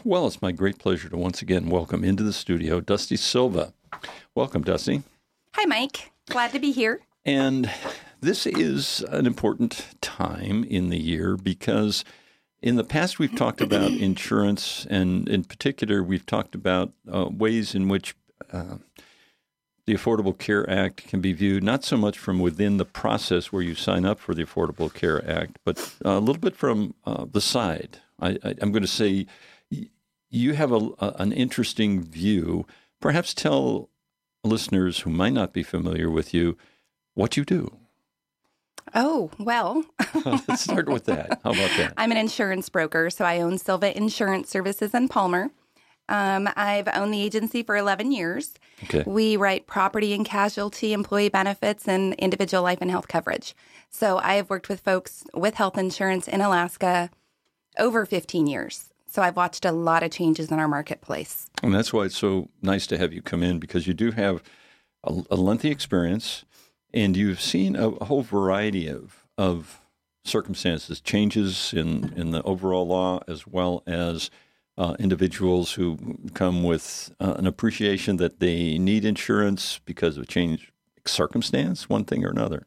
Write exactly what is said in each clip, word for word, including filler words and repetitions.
Well, it's my great pleasure to once again welcome into the studio Dusty Silva. Welcome, Dusty. Hi, Mike. Glad to be here. And this is an important time in the year because in the past we've talked about insurance, and in particular we've talked about uh, ways in which uh, the Affordable Care Act can be viewed not so much from within the process where you sign up for the Affordable Care Act, but a little bit from uh, the side. I, I, I'm going to say you have a, a, an interesting view. Perhaps tell listeners who might not be familiar with you what you do. Oh, well. Let's start with that. How about that? I'm an insurance broker, so I own Silva Insurance Services in Palmer. Um, I've owned the agency for eleven years. Okay. We write property and casualty, employee benefits, and individual life and health coverage. So I have worked with folks with health insurance in Alaska over fifteen years. So I've watched a lot of changes in our marketplace. And that's why it's so nice to have you come in, because you do have a, a lengthy experience and you've seen a, a whole variety of, of circumstances, changes in, in the overall law, as well as uh, individuals who come with uh, an appreciation that they need insurance because of a changed circumstance, one thing or another.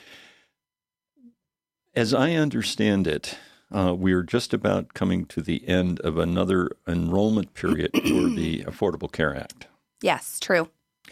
As I understand it, Uh, we're just about coming to the end of another enrollment period for the Affordable Care Act. Yes, true.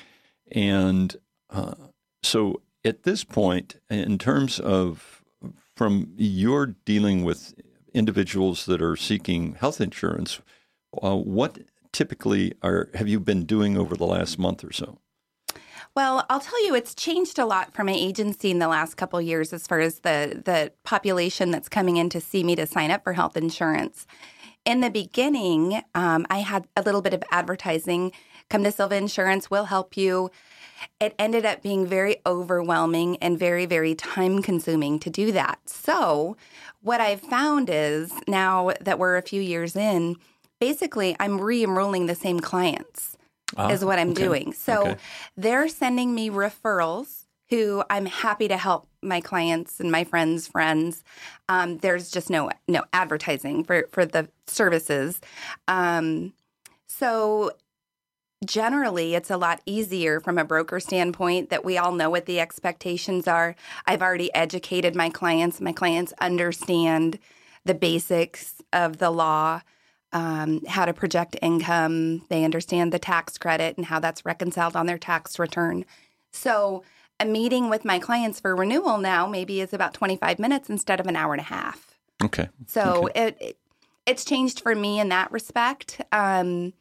And uh, so at this point, in terms of from your dealing with individuals that are seeking health insurance, uh, what typically are have you been doing over the last month or so? Well, I'll tell you, it's changed a lot for my agency in the last couple of years as far as the, the population that's coming in to see me to sign up for health insurance. In the beginning, um, I had a little bit of advertising. Come to Silva Insurance, we'll help you. It ended up being very overwhelming and very, very time-consuming to do that. So what I've found is now that we're a few years in, basically I'm re-enrolling the same clients. Ah, is what I'm okay. doing. So okay. They're sending me referrals who I'm happy to help my clients and my friends' friends. Um, there's just no no advertising for, for the services. Um, so generally, it's a lot easier from a broker standpoint that we all know what the expectations are. I've already educated my clients. My clients understand the basics of the law. Um, how to project income. They understand the tax credit and how that's reconciled on their tax return. So a meeting with my clients for renewal now maybe is about twenty-five minutes instead of an hour and a half. Okay. So okay. It, it it's changed for me in that respect. Um,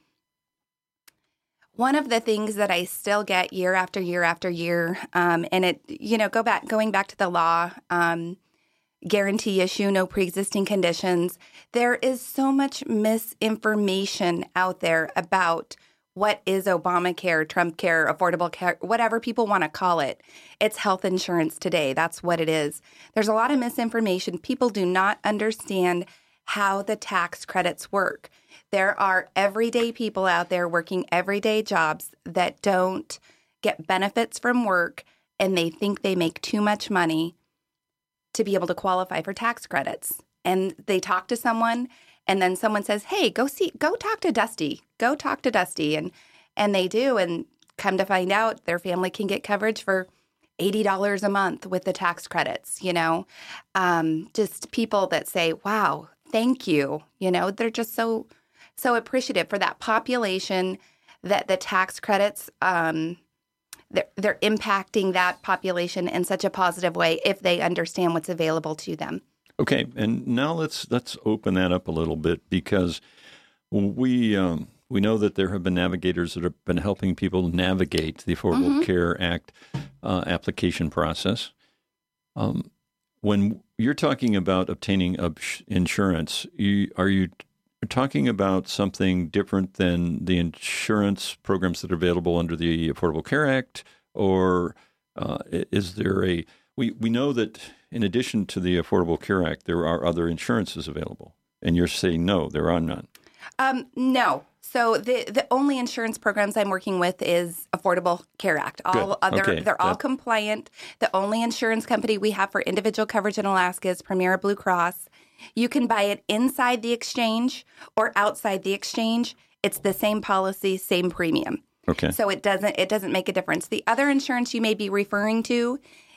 one of the things that I still get year after year after year, um, and it, you know, go back going back to the law, um, guarantee issue, no pre-existing conditions. There is so much misinformation out there about what is Obamacare, Trump Care, Affordable Care, whatever people want to call it. It's health insurance today. That's what it is. There's a lot of misinformation. People do not understand how the tax credits work. There are everyday people out there working everyday jobs that don't get benefits from work, and they think they make too much money to be able to qualify for tax credits. And they talk to someone, and then someone says, hey, go see, go talk to Dusty. Go talk to Dusty. And and they do, and come to find out their family can get coverage for eighty dollars a month with the tax credits, you know. Um, just people that say, wow, thank you. You know, they're just so, so appreciative for that population that the tax credits um They're, they're impacting that population in such a positive way if they understand what's available to them. Okay, and now let's let's open that up a little bit, because we um, we know that there have been navigators that have been helping people navigate the Affordable mm-hmm. Care Act uh, application process. Um, when you're talking about obtaining insurance, you, are you talking about something different than the insurance programs that are available under the Affordable Care Act, or uh, is there a we, we know that in addition to the Affordable Care Act, there are other insurances available, and you're saying no, there are none. Um, no. So the the only insurance programs I'm working with is Affordable Care Act. All Good. other Okay. they're all That- compliant. The only insurance company we have for individual coverage in Alaska is Premier Blue Cross. You can buy it inside the exchange or outside the exchange. It's the same policy, same premium. Okay. So it doesn't it doesn't make a difference. The other insurance you may be referring to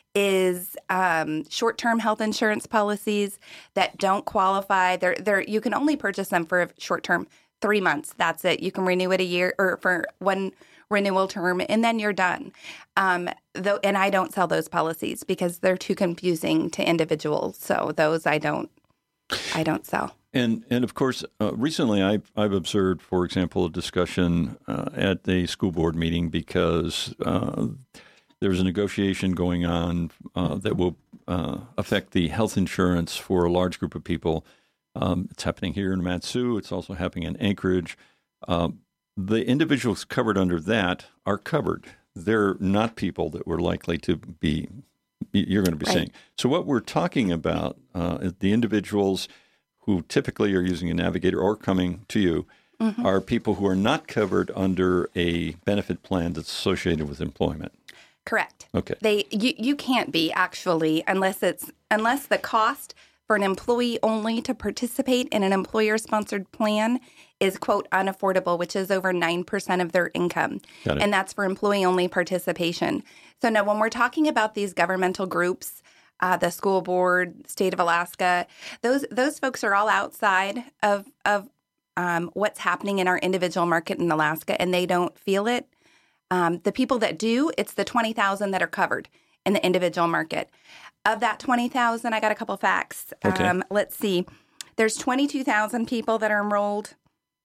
is um, short-term health insurance policies that don't qualify. They're, they're, you can only purchase them for a short-term, three months. That's it. You can renew it a year or for one renewal term, and then you're done. Um, though, and I don't sell those policies because they're too confusing to individuals. So those I don't, I don't sell. And and of course, uh, recently I've I've observed, for example, a discussion uh, at the school board meeting because uh, there's a negotiation going on uh, that will uh, affect the health insurance for a large group of people. Um, it's happening here in Mat-Su. It's also happening in Anchorage. Uh, the individuals covered under that are covered. They're not people that we're likely to be, you're going to be right. seeing. So what we're talking about, uh, is the individuals who typically are using a navigator or coming to you mm-hmm. are people who are not covered under a benefit plan that's associated with employment. Correct. Okay. They you, you can't be actually unless it's unless the cost for an employee only to participate in an employer-sponsored plan is, quote, unaffordable, which is over nine percent of their income. Got it. And that's for employee-only participation. So now when we're talking about these governmental groups, uh, the school board, state of Alaska, those those folks are all outside of, of um, what's happening in our individual market in Alaska, and they don't feel it. Um, the people that do, it's the twenty thousand that are covered in the individual market. Of that twenty thousand, I got a couple facts. Okay. Um, let's see. There's twenty-two thousand people that are enrolled.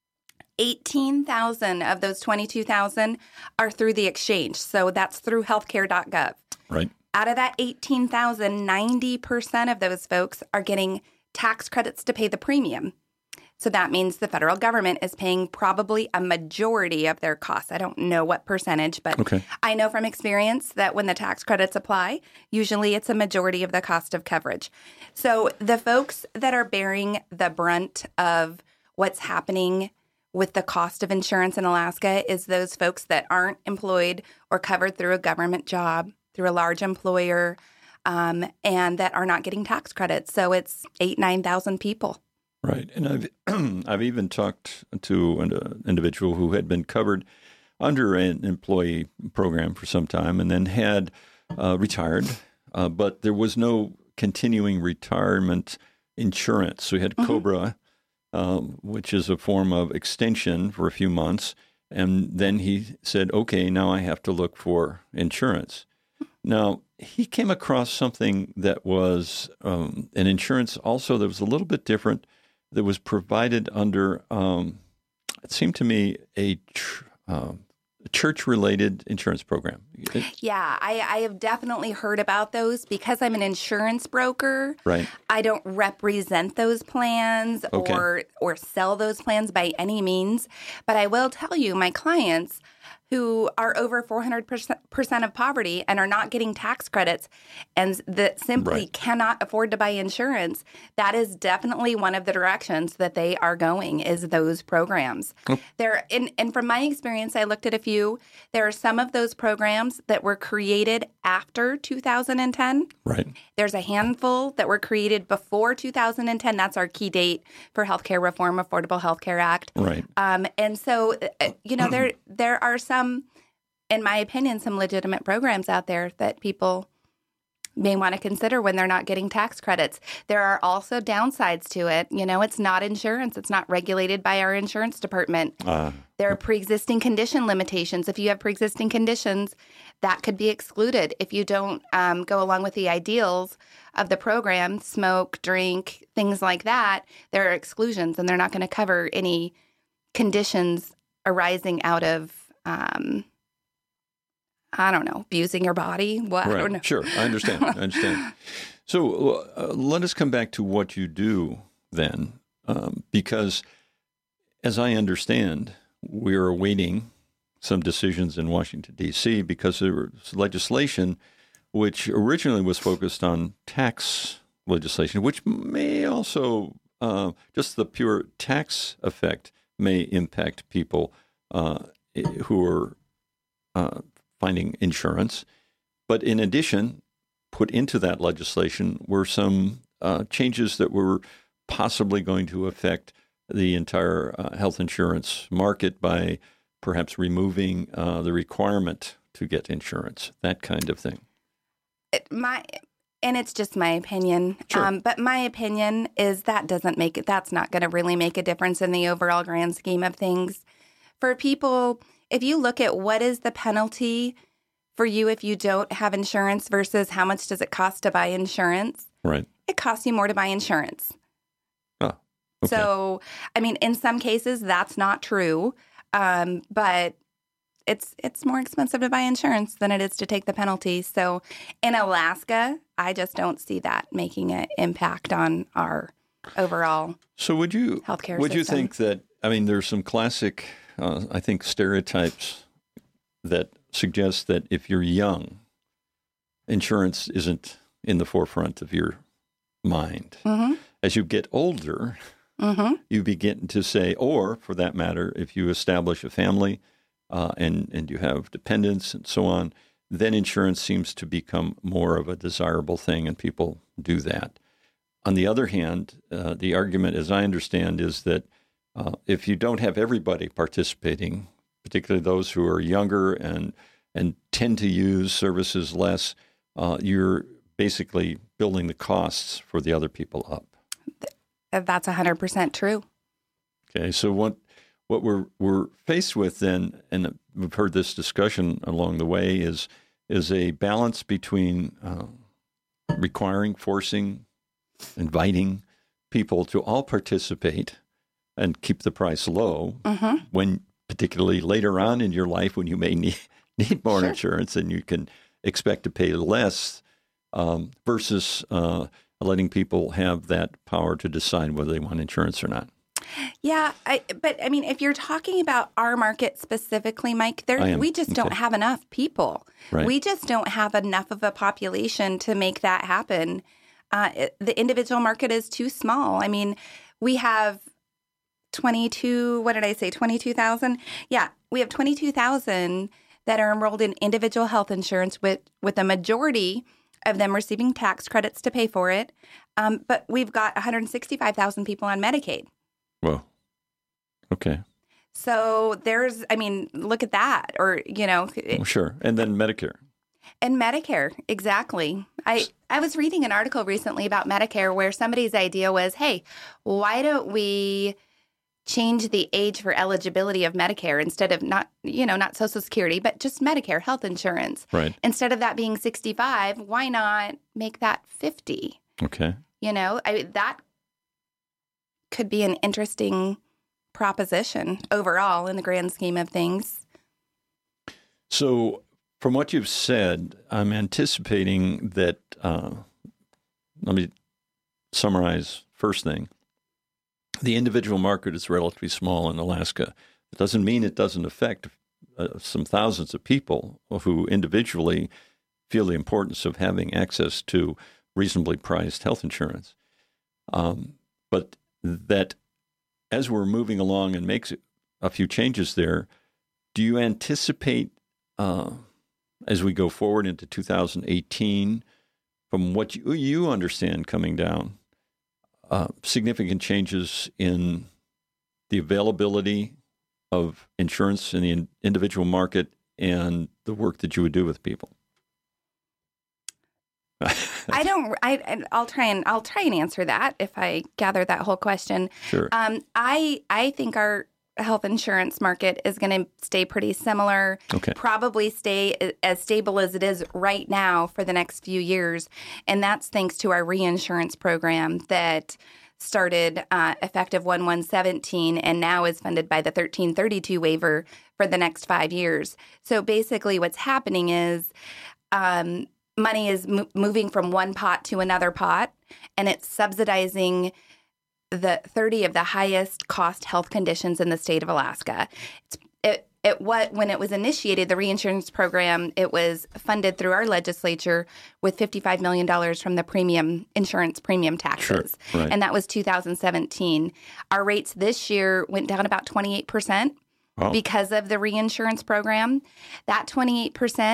eighteen thousand of those twenty-two thousand are through the exchange. So that's through healthcare dot gov. Right. Out of that eighteen thousand, ninety percent of those folks are getting tax credits to pay the premium. So that means the federal government is paying probably a majority of their costs. I don't know what percentage, but okay. I know from experience that when the tax credits apply, usually it's a majority of the cost of coverage. So the folks that are bearing the brunt of what's happening with the cost of insurance in Alaska is those folks that aren't employed or covered through a government job, through a large employer, um, and that are not getting tax credits. So it's eight, nine thousand people. Right. And I've I've even talked to an individual who had been covered under an employee program for some time and then had uh, retired, uh, but there was no continuing retirement insurance. So he had mm-hmm. COBRA, um, which is a form of extension for a few months. And then he said, okay, now I have to look for insurance. Now, he came across something that was um, an insurance also that was a little bit different, that was provided under, um, it seemed to me, a tr- uh, church-related insurance program. It, yeah, I, I have definitely heard about those. Because I'm an insurance broker, right. I don't represent those plans okay. or or sell those plans by any means. But I will tell you, my clients who are over four hundred percent of poverty and are not getting tax credits and that simply right. cannot afford to buy insurance, that is definitely one of the directions that they are going is those programs. Oh. There, and, and from my experience, I looked at a few. There are some of those programs that were created after two thousand ten. Right. There's a handful that were created before two thousand ten. That's our key date for Healthcare Reform, Affordable Health Care Act. Right. Um, and so, you know, there there are some Um, in my opinion, some legitimate programs out there that people may want to consider when they're not getting tax credits. There are also downsides to it. You know, it's not insurance. It's not regulated by our insurance department. Uh, there are pre-existing condition limitations. If you have pre-existing conditions, that could be excluded. If you don't um, go along with the ideals of the program, smoke, drink, things like that, there are exclusions, and they're not going to cover any conditions arising out of Um, I don't know, abusing your body. What? Right. I don't know. Sure. I understand. I understand. So uh, let us come back to what you do then, um, because as I understand, we're awaiting some decisions in Washington, D C because there was legislation which originally was focused on tax legislation, which may also, uh, just the pure tax effect may impact people uh who are uh, finding insurance. But in addition, put into that legislation were some uh, changes that were possibly going to affect the entire uh, health insurance market by perhaps removing uh, the requirement to get insurance, that kind of thing. It, my and it's just my opinion. Sure. Um, but my opinion is that doesn't make it. That's not going to really make a difference in the overall grand scheme of things. For people, if you look at what is the penalty for you if you don't have insurance versus how much does it cost to buy insurance, right? It costs you more to buy insurance. Oh, okay. So, I mean, in some cases, that's not true, um, but it's it's more expensive to buy insurance than it is to take the penalty. So, in Alaska, I just don't see that making an impact on our overall. So, would you healthcare would system. you think that? I mean, there's some classic, uh, I think, stereotypes that suggest that if you're young, insurance isn't in the forefront of your mind. Mm-hmm. As you get older, mm-hmm. you begin to say, or for that matter, if you establish a family uh, and, and you have dependents and so on, then insurance seems to become more of a desirable thing and people do that. On the other hand, uh, the argument, as I understand, is that uh, if you don't have everybody participating, particularly those who are younger and and tend to use services less, uh, you're basically building the costs for the other people up. That's one hundred percent true. Okay, so what what we're we're faced with then, and we've heard this discussion along the way, is is a balance between uh, requiring, forcing, inviting people to all participate and keep the price low mm-hmm. when, particularly later on in your life, when you may need, need more sure. insurance and you can expect to pay less, um, versus uh, letting people have that power to decide whether they want insurance or not. Yeah, I, but I mean, if you're talking about our market specifically, Mike, there we just okay. don't have enough people. Right. We just don't have enough of a population to make that happen. Uh, it, the individual market is too small. I mean, we have twenty-two, what did I say, twenty-two thousand? Yeah, we have twenty-two thousand that are enrolled in individual health insurance with, with a majority of them receiving tax credits to pay for it. Um, but we've got one hundred sixty-five thousand people on Medicaid. Whoa. Okay. So there's, I mean, look at that. Or, you know. Well, sure. And then Medicare. And Medicare, exactly. I, I was reading an article recently about Medicare where somebody's idea was, hey, why don't we change the age for eligibility of Medicare instead of not, you know, not Social Security, but just Medicare health insurance. Right. Instead of that being sixty-five, why not make that fifty? Okay. You know, I, that could be an interesting proposition overall in the grand scheme of things. So from what you've said, I'm anticipating that, uh, let me summarize first thing. The individual market is relatively small in Alaska. It doesn't mean it doesn't affect uh, some thousands of people who individually feel the importance of having access to reasonably priced health insurance. Um, but that as we're moving along and makes a few changes there, do you anticipate uh, as we go forward into two thousand eighteen, from what you, you understand coming down, uh, significant changes in the availability of insurance in the in, individual market and the work that you would do with people? I don't. I. I'll try and I'll try and answer that if I gather that whole question. Sure. Um. I. I think our health insurance market is going to stay pretty similar. Okay. Probably stay as stable as it is right now for the next few years, and that's thanks to our reinsurance program that started uh, effective one one seventeen and now is funded by the thirteen thirty-two waiver for the next five years. So basically, what's happening is. Um, Money is mo- moving from one pot to another pot, and it's subsidizing the thirty of the highest cost health conditions in the state of Alaska. It's, it, it what when it was initiated, the reinsurance program, it was funded through our legislature with fifty-five million dollars from the premium insurance premium taxes, sure. Right. And that was two thousand seventeen. Our rates this year went down about twenty-eight percent oh. because of the reinsurance program. That twenty-eight percent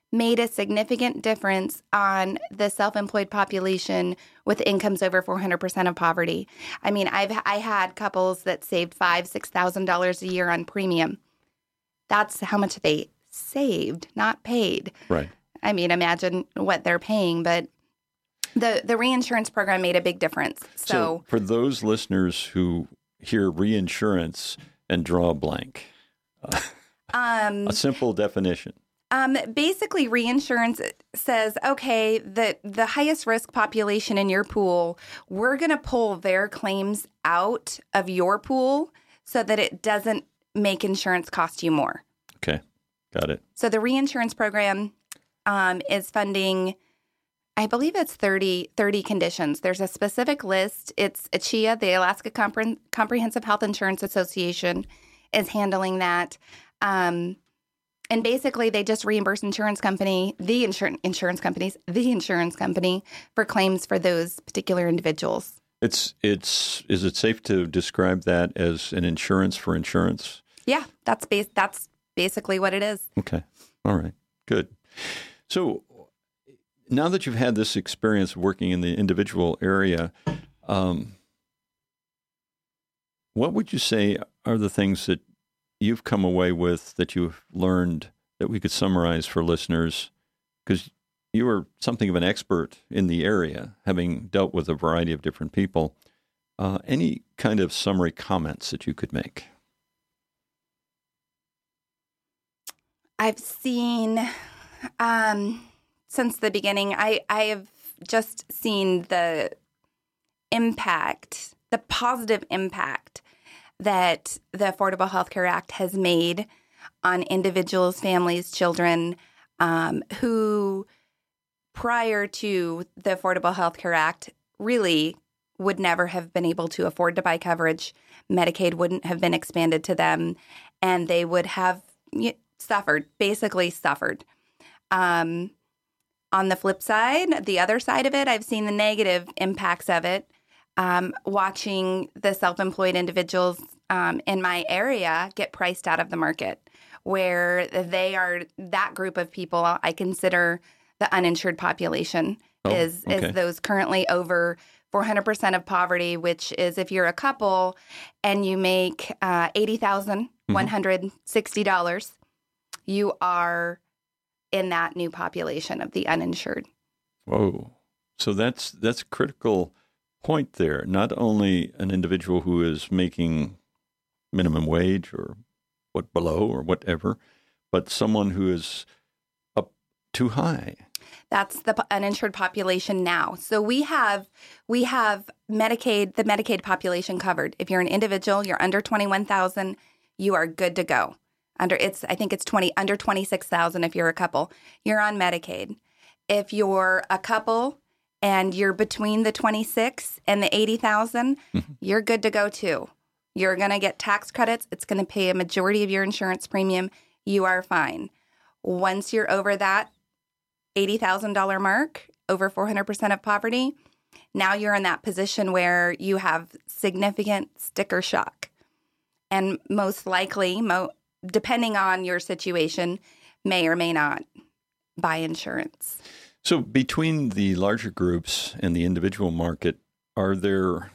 made a significant difference on the self-employed population with incomes over four hundred percent of poverty. I mean, I've I had couples that saved five, six thousand dollars a year on premium. That's how much they saved, not paid. Right. I mean, imagine what they're paying, but the the reinsurance program made a big difference. So, so for those listeners who hear reinsurance and draw a blank, uh, um, a simple definition. Um, basically, reinsurance says, okay, the, the highest risk population in your pool, we're going to pull their claims out of your pool so that it doesn't make insurance cost you more. Okay, got it. So the reinsurance program um, is funding, I believe it's thirty, thirty conditions. There's a specific list. It's A C H I A, the Alaska Compre- Comprehensive Health Insurance Association, is handling that. Um And basically, they just reimburse insurance company, the insur- insurance companies, the insurance company for claims for those particular individuals. It's it's. Is it safe to describe that as an insurance for insurance? Yeah, that's bas- That's basically what it is. Okay, all right, good. So now that you've had this experience working in the individual area, um, what would you say are the things that you've come away with that you've learned that we could summarize for listeners? Because you are something of an expert in the area, having dealt with a variety of different people. Uh, any kind of summary comments that you could make? I've seen, um, since the beginning, I, I have just seen the impact, the positive impact that the Affordable Health Care Act has made on individuals, families, children um, who, prior to the Affordable Health Care Act, really would never have been able to afford to buy coverage. Medicaid wouldn't have been expanded to them, and they would have suffered, basically suffered. Um, on the flip side, the other side of it, I've seen the negative impacts of it. Um, watching the self-employed individuals um, in my area get priced out of the market, where they are that group of people I consider the uninsured population oh, is okay. is those currently over four hundred percent of poverty, which is if you're a couple and you make uh, eighty thousand one hundred sixty dollars, mm-hmm. you are in that new population of the uninsured. Whoa. So that's that's critical point there. Not only an individual who is making minimum wage or what below or whatever, but someone who is up too high. That's the uninsured population now. So we have we have Medicaid, the Medicaid population covered. If you're an individual, you're under twenty-one thousand, you are good to go. Under it's I think it's twenty under twenty-six thousand if you're a couple. You're on Medicaid. If you're a couple and you're between the twenty-six and the eighty thousand, mm-hmm. you're good to go too. You're going to get tax credits. It's going to pay a majority of your insurance premium. You are fine. Once you're over that eighty thousand dollars mark, over four hundred percent of poverty, now you're in that position where you have significant sticker shock. And most likely, mo- depending on your situation, may or may not buy insurance. So between the larger groups and the individual market, are there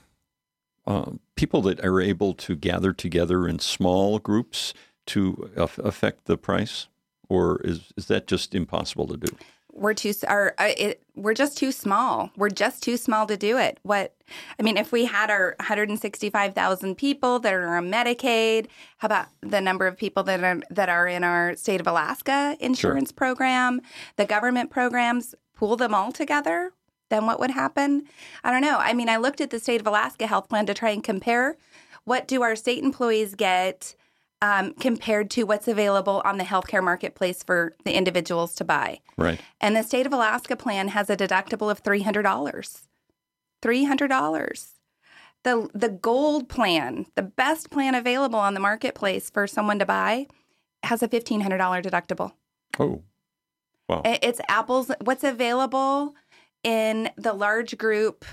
uh, people that are able to gather together in small groups to af- affect the price? Or is, is that just impossible to do? We're too our uh, it, we're just too small. We're just too small to do it. What I mean, if we had our one hundred sixty-five thousand people that are on Medicaid, how about the number of people that are that are in our state of Alaska insurance sure. program, the government programs, pool them all together? Then what would happen? I don't know. I mean, I looked at the state of Alaska health plan to try and compare what do our state employees get Um, compared to what's available on the healthcare marketplace for the individuals to buy. Right. And the state of Alaska plan has a deductible of three hundred dollars. three hundred dollars. The the gold plan, the best plan available on the marketplace for someone to buy, has a fifteen hundred dollars deductible. Oh, wow. It's apples. What's available in the large group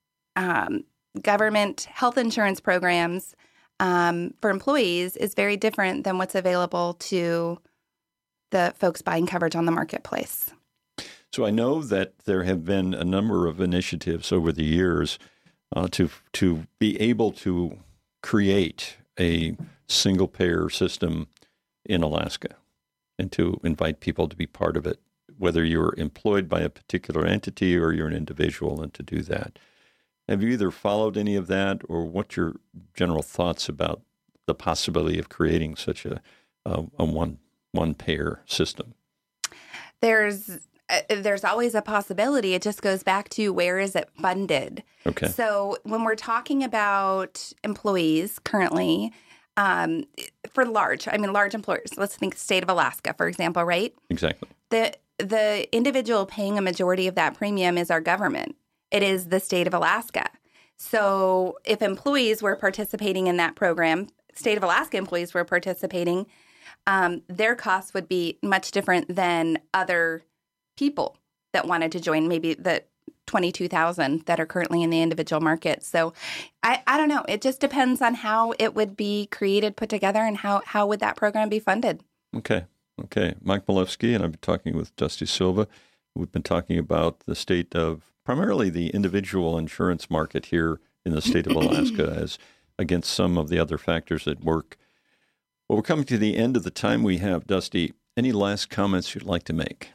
um, government health insurance programs Um, for employees is very different than what's available to the folks buying coverage on the marketplace. So I know that there have been a number of initiatives over the years uh, to to be able to create a single payer system in Alaska and to invite people to be part of it, whether you're employed by a particular entity or you're an individual, and to do that. Have you either followed any of that, or what's your general thoughts about the possibility of creating such a, a, a one one payer system? There's uh, there's always a possibility. It just goes back to where is it funded? Okay. So when we're talking about employees currently, um, for large, I mean large employers, let's think state of Alaska, for example, right? Exactly. The the individual paying a majority of that premium is our government. It is the state of Alaska. So if employees were participating in that program, state of Alaska employees were participating, um, their costs would be much different than other people that wanted to join, maybe the twenty-two thousand that are currently in the individual market. So I, I don't know. It just depends on how it would be created, put together, and how, how would that program be funded. Okay. Okay. Mike Milewski, and I've been talking with Dusty Silva. We've been talking about the state of primarily the individual insurance market here in the state of Alaska as against some of the other factors at work. Well, we're coming to the end of the time we have. Dusty, any last comments you'd like to make?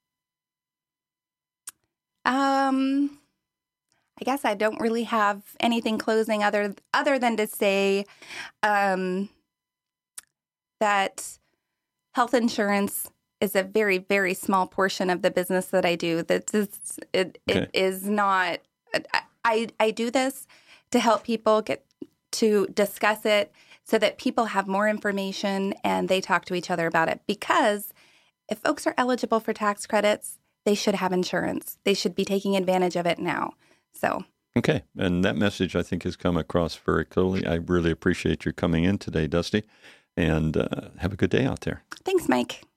Um, I guess I don't really have anything closing other other than to say um, that health insurance is a very, very small portion of the business that I do. That is, it, Okay. it is not. I I do this to help people get to discuss it so that people have more information and they talk to each other about it. Because if folks are eligible for tax credits, they should have insurance. They should be taking advantage of it now. So. Okay. And that message, I think, has come across very clearly. I really appreciate your coming in today, Dusty, and uh, have a good day out there. Thanks, Mike.